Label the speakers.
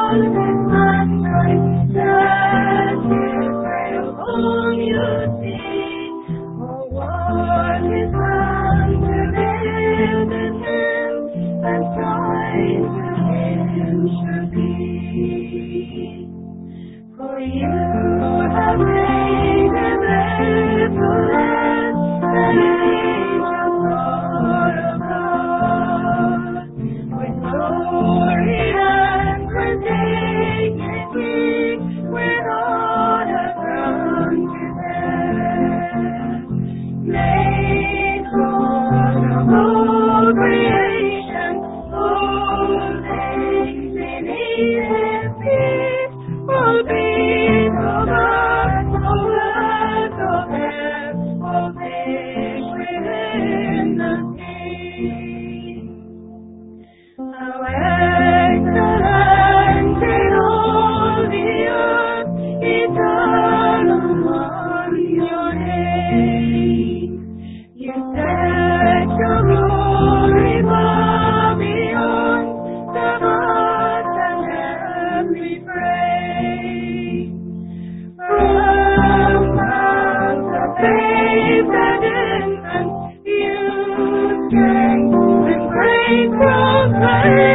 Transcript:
Speaker 1: For you have made him excellent, and angels all above. With glory and with dignity, with honor crowned to them. Made Lord of all creation, all things beneath his feet, all beings of earth, all lands of air, all fish within the sea. How excellent in all the earth, eternal one, your name. You set your glory far beyond the gods and every praise. From mouths of babes and infants, you strength and grace proclaim.